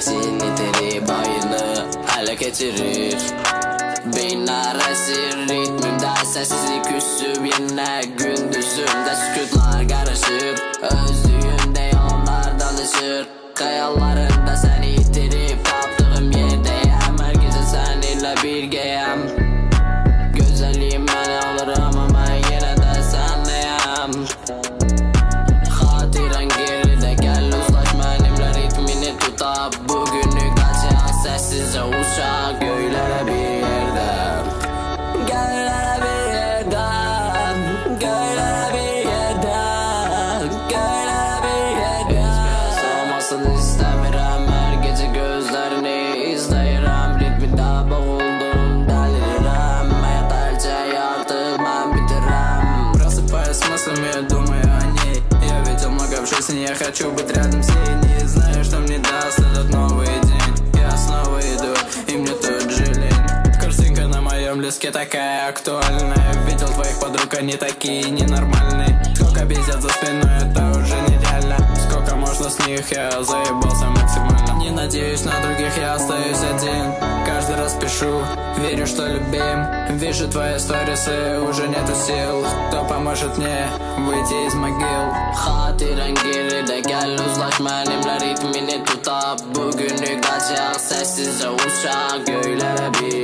Sesin itirip aynı hale getirir. Beyinler esir ritmimde, sessizlik üstüm yine gündüzümde. Sükutlar karışık, özlüğümde yollar danışır. Hayallarımda seni itirip kaptığım yerdeyim. Her gece seninle birgeyim. Güzelliğim ben olurum ama yine de senleyim. Hatiren geride, gel uzlaş benimle, ritmini tutup bugünü kaçak sessizce uçak göylere bir yerden. Göylere bir yerden, göylere bir yerden, göylere bir yerden. Hiçbir olmasını istemiyorum, her gece gözlerini izleyirim. Ritminde boğuldum, deliririm. Hayat her şey artık ben bitiririm. Просыпаюсь с мыслями, думаю о ней. Я видел много в жизни, я хочу быть рядом с ней. Не знаю, что мне даст этот новый день. Я снова иду, и мне тут же лень. Картинка на моем листке такая актуальная. Видел твоих подруг, они такие ненормальные. Сколько пиздят за спиной, это уже нереально. Сколько можно с них, я заебался максимально. Не надеюсь на других, я остаюсь один. Каждый раз пишу, верю, что любим. Вижу твои сторисы, уже нету сил. Кто поможет мне выйти из могил? Hatiren geride, gel uzlaş benimle, ritmini tutup bugünü kaçak sessizce uçak göylere bir